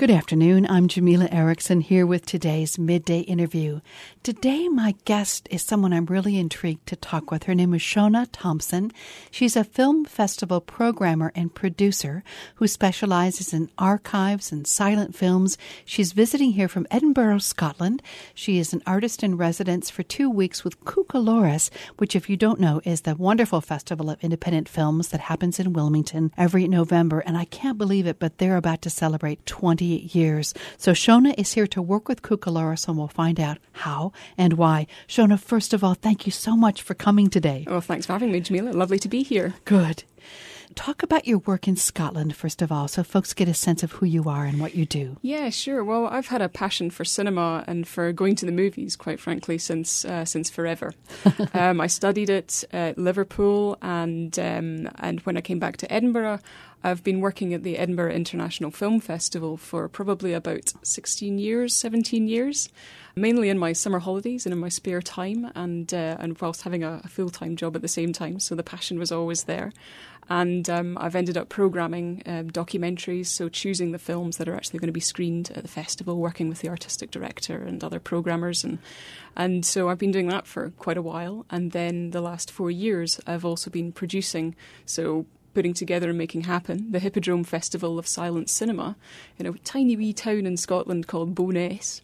Good afternoon. I'm Jamila Erickson here with today's Midday Interview. Today, my guest is someone I'm really intrigued to talk with. Her name is Shona Thompson. She's a film festival programmer and producer who specializes in archives and silent films. She's visiting here from Edinburgh, Scotland. She is an artist in residence for 2 weeks with Cuchulaurus, which, if you don't know, is the wonderful festival of independent films that happens in Wilmington every November. And I can't believe it, but they're about to celebrate 20 years. So Shona is here to work with Cuchulaurus, and we'll find out how and why. Shona, first of all, thank you so much for coming today. Oh, thanks for having me, Jamila. Lovely to be here. Good. Talk about your work in Scotland, first of all, so folks get a sense of who you are and what you do. Yeah, sure. Well, I've had a passion for cinema and for going to the movies, quite frankly, since forever. I studied it at Liverpool, and when I came back to Edinburgh, I've been working at the Edinburgh International Film Festival for probably about 17 years, mainly in my summer holidays and in my spare time, and whilst having a full-time job at the same time, so the passion was always there. And I've ended up programming documentaries, so choosing the films that are actually going to be screened at the festival, working with the artistic director and other programmers. And so I've been doing that for quite a while. And then the last 4 years, I've also been producing, so putting together and making happen the Hippodrome Festival of Silent Cinema in a tiny wee town in Scotland called Bo'ness.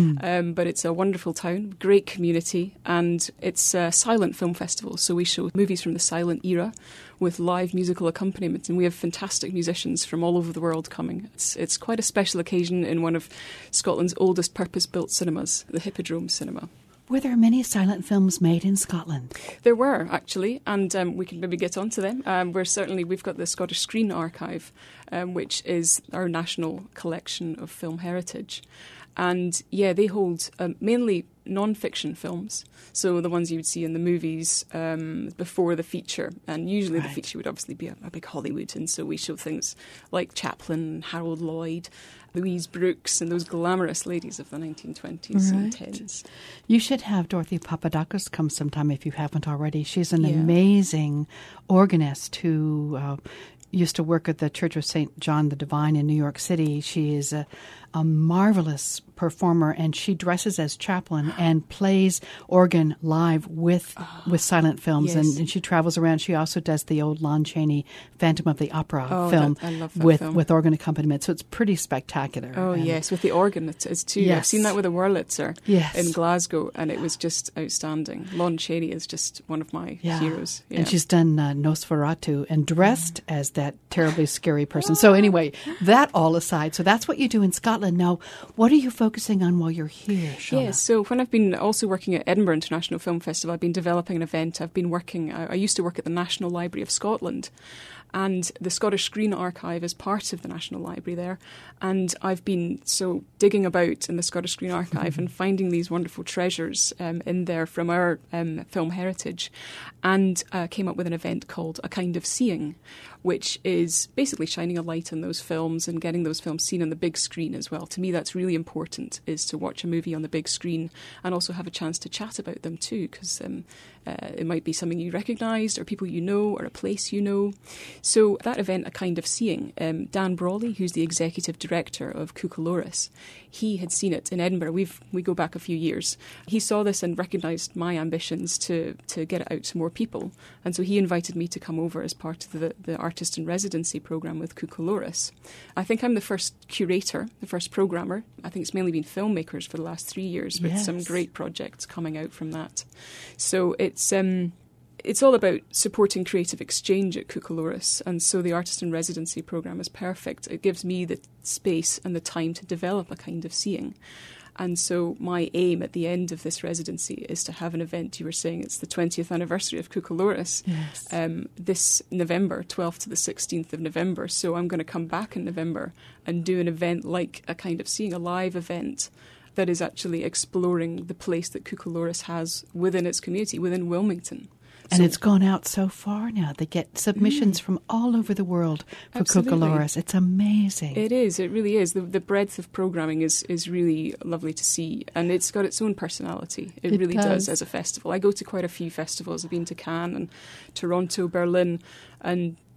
But it's a wonderful town, great community, and it's a silent film festival. So we show movies from the silent era with live musical accompaniment, and we have fantastic musicians from all over the world coming. It's quite a special occasion in one of Scotland's oldest purpose-built cinemas, the Hippodrome Cinema. Were there many silent films made in Scotland? There were, actually, and we can maybe get on to them. We've got the Scottish Screen Archive, which is our national collection of film heritage. And yeah, they hold mainly non-fiction films, so the ones you would see in the movies before the feature, and usually the feature would obviously be a big Hollywood, and so we show things like Chaplin, Harold Lloyd, Louise Brooks, and those glamorous ladies of the 1920s and 10s. You should have Dorothy Papadakis come sometime if you haven't already. She's an amazing organist who used to work at the Church of St. John the Divine in New York City. She is a marvelous performer, and she dresses as Chaplin and plays organ live with silent films. Yes. And she travels around. She also does the old Lon Chaney Phantom of the Opera film I love that film. with organ accompaniment. So it's pretty spectacular. Oh, yes, with the organ it's too. Yes. I've seen that with the Wurlitzer Yes. in Glasgow, and it was just outstanding. Lon Chaney is just one of my heroes. Yeah. And she's done Nosferatu and dressed as that terribly scary person. So anyway, that all aside, so that's what you do in Scotland. Now, what are you focusing on while you're here, Shona? Yes, so when I've been also working at Edinburgh International Film Festival, I've been developing an event. I used to work at the National Library of Scotland, and the Scottish Screen Archive is part of the National Library there. And I've been digging about in the Scottish Screen Archive and finding these wonderful treasures in there from our film heritage, and came up with an event called A Kind of Seeing, which is basically shining a light on those films and getting those films seen on the big screen as well. To me, that's really important, is to watch a movie on the big screen and also have a chance to chat about them too, because it might be something you recognised or people you know or a place you know. So that event, A Kind of Seeing, Dan Brawley, who's the executive director of Cuchulaurus, he had seen it in Edinburgh. We go back a few years. He saw this and recognised my ambitions to get it out to more people. And so he invited me to come over as part of the Artist in Residency programme with Cuchulaurus. I think I'm the first curator, the first programmer. I think it's mainly been filmmakers for the last 3 years, with some great projects coming out from that. So it's all about supporting creative exchange at Cuchulaurus, and so the Artist in Residency programme is perfect. It gives me the space and the time to develop A Kind of Seeing. And so my aim at the end of this residency is to have an event. You were saying it's the 20th anniversary of Cuchulaurus, this November, 12th to the 16th of November. So I'm going to come back in November and do an event like A Kind of Seeing, a live event that is actually exploring the place that Cuchulaurus has within its community, within Wilmington. And it's gone out so far now. They get submissions from all over the world for Cuchulaurus. It's amazing. It is. It really is. The breadth of programming is really lovely to see. And it's got its own personality. It really does as a festival. I go to quite a few festivals. I've been to Cannes and Toronto, Berlin, and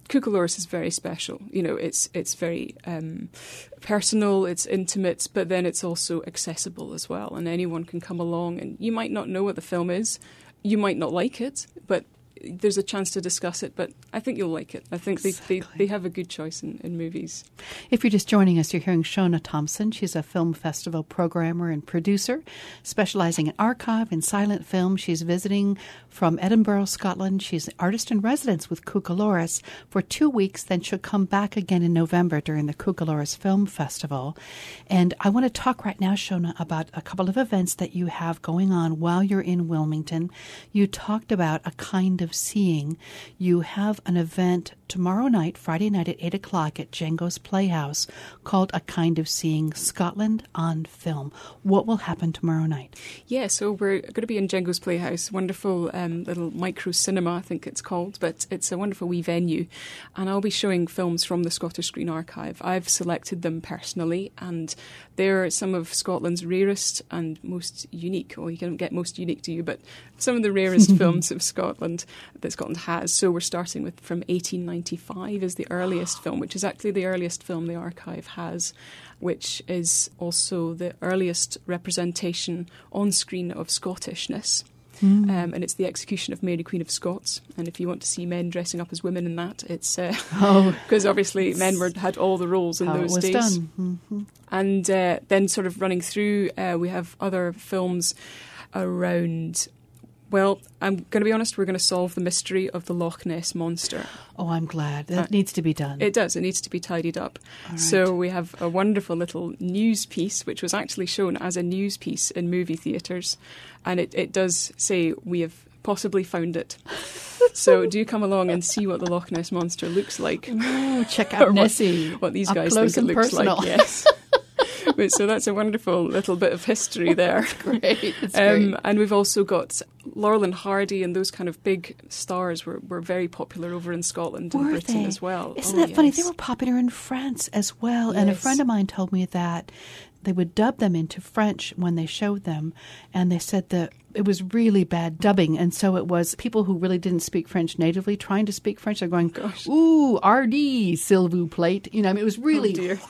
Cuchulaurus is very special. It's very personal, it's intimate, but then it's also accessible as well. And anyone can come along, and you might not know what the film is, you might not like it, but there's a chance to discuss it, but I think you'll like it. I think they have a good choice in movies. If you're just joining us, you're hearing Shona Thompson. She's a film festival programmer and producer, specializing in archive and silent film. She's visiting from Edinburgh, Scotland. She's an artist-in-residence with Cuchulaurus for 2 weeks, then she'll come back again in November during the Cuchulaurus Film Festival. And I want to talk right now, Shona, about a couple of events that you have going on while you're in Wilmington. You talked about a kind of seeing. You have an event tomorrow night, Friday night at 8 o'clock at Django's Playhouse called A Kind of Seeing Scotland on Film. What will happen tomorrow night? Yeah, so we're going to be in Django's Playhouse, wonderful little micro cinema, I think it's called, but it's a wonderful wee venue. And I'll be showing films from the Scottish Screen Archive. I've selected them personally, and they're some of Scotland's rarest and most unique, well, you can't get most unique, do you, but some of the rarest films of Scotland that Scotland has. So we're starting with from 1895 is the earliest film, which is actually the earliest film the archive has, which is also the earliest representation on screen of Scottishness. And it's the execution of Mary Queen of Scots. And if you want to see men dressing up as women in that, it's because obviously men had all the roles in those days. Done. Mm-hmm. And then sort of running through, we have other films around. Well, I'm going to be honest, we're going to solve the mystery of the Loch Ness Monster. Oh, I'm glad. That needs to be done. It does. It needs to be tidied up. Right. So we have a wonderful little news piece, which was actually shown as a news piece in movie theatres. And it does say we have possibly found it. So do come along and see what the Loch Ness Monster looks like. Oh, check out Nessie. What these guys think it looks like. Yes. So that's a wonderful little bit of history there. That's great. That's great. And we've also got Laurel and Hardy, and those kind of big stars were very popular over in Scotland and Britain as well. Isn't that funny? They were popular in France as well. Yes. And a friend of mine told me that they would dub them into French when they showed them. And they said that it was really bad dubbing. And so it was people who really didn't speak French natively trying to speak French. They're going, ooh, RD, s'il vous plaît. You know, I mean, it was really... Oh dear.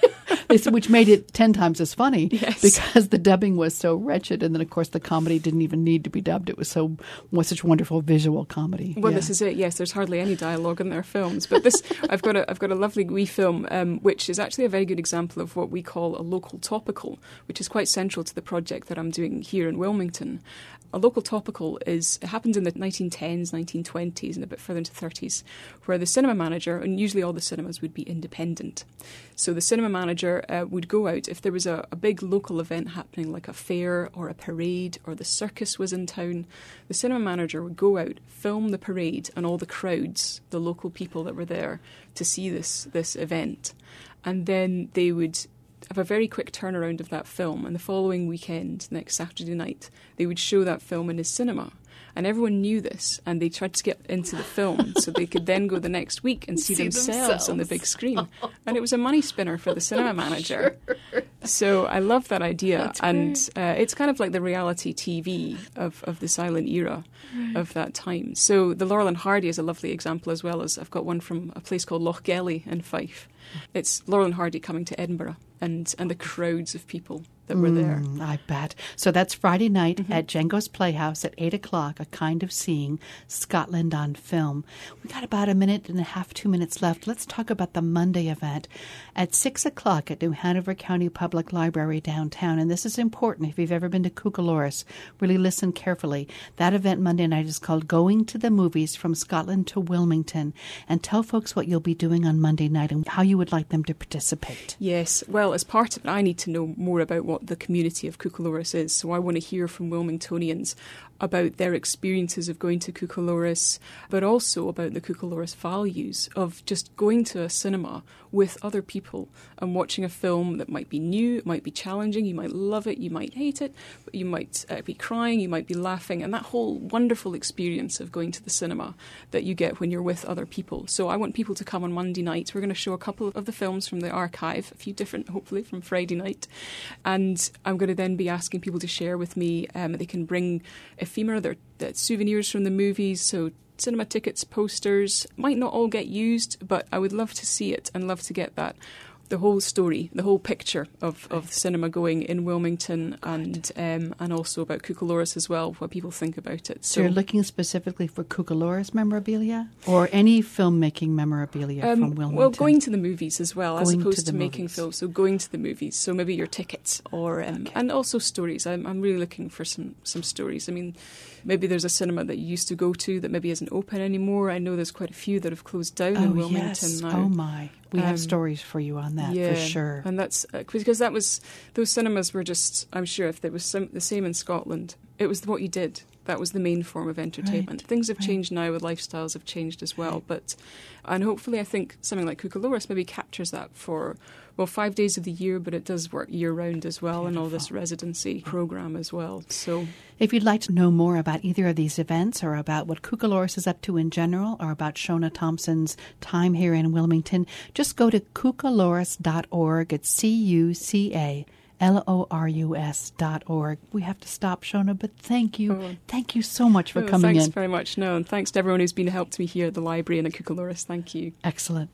Which made it 10 times as funny. Yes. Because the dubbing was so wretched. And then, of course, the comedy didn't even need to be dubbed. It was such wonderful visual comedy. Well, This is it. Yes, there's hardly any dialogue in their films. But this, I've got a lovely wee film, which is actually a very good example of what we call a local topical, which is quite central to the project that I'm doing here in Wilmington. A local topical it happened in the 1910s, 1920s, and a bit further into the 30s, where the cinema manager, and usually all the cinemas would be independent. So the cinema manager would go out if there was a big local event happening, like a fair or a parade or the circus was in town. The cinema manager would go out, film the parade and all the crowds, the local people that were there to see this event, and then they would have a very quick turnaround of that film, and the following weekend, next Saturday night, they would show that film in his cinema. And everyone knew this, and they tried to get into the film so they could then go the next week and see themselves on the big screen. And it was a money spinner for the cinema manager. Sure. So I love that idea. That's and great. It's kind of like the reality TV of the silent era of that time. So the Laurel and Hardy is a lovely example, as well as I've got one from a place called Lochgelly in Fife. It's Laurel and Hardy coming to Edinburgh and the crowds of people that were there. I bet. So that's Friday night at Django's Playhouse at 8 o'clock, A Kind of Seeing Scotland on Film. We got about a minute and a half, 2 minutes left. Let's talk about the Monday event at 6 o'clock at New Hanover County Public Library downtown. And this is important. If you've ever been to Cuchulaurus, really listen carefully. That event Monday night is called Going to the Movies from Scotland to Wilmington. And tell folks what you'll be doing on Monday night and how you would like them to participate. Yes. Well, as part of it, I need to know more about what the community of Cuchulaurus is. So I want to hear from Wilmingtonians about their experiences of going to Cuchulaurus, but also about the Cuchulaurus values of just going to a cinema with other people and watching a film that might be new, it might be challenging, you might love it, you might hate it, but you might be crying, you might be laughing, and that whole wonderful experience of going to the cinema that you get when you're with other people. So I want people to come on Monday night. We're going to show a couple of the films from the archive, a few different, hopefully, from Friday night. And I'm going to then be asking people to share with me. They can bring ephemera, they're souvenirs from the movies, so cinema tickets, posters. Might not all get used, but I would love to see it and love to get the whole story, the whole picture of cinema going in Wilmington, and also about Cucaloris as well, what people think about it. So you're looking specifically for Cucaloris memorabilia or any filmmaking memorabilia from Wilmington? Well, going to the movies as well, as opposed to making films. So going to the movies. So maybe your tickets or and also stories. I'm really looking for some stories. I mean, maybe there's a cinema that you used to go to that maybe isn't open anymore. I know there's quite a few that have closed down in Wilmington now. Oh my. We have stories for you on that, for sure. And that's because those cinemas were just, I'm sure if there was the same in Scotland, it was what you did. That was the main form of entertainment. Right. Things have changed now, with lifestyles have changed as well. And hopefully I think something like Cucaloris maybe captures that for, 5 days of the year, but it does work year-round as well. Beautiful. And all this residency program as well. So, if you'd like to know more about either of these events or about what Cucaloris is up to in general or about Shona Thompson's time here in Wilmington, just go to cucaloris.org. It's CUCALORUS.org. We have to stop, Shona, but thank you. Thank you so much for coming in. Thanks very much. No, and thanks to everyone who's helped me here at the library and at Cucaloris. Thank you. Excellent.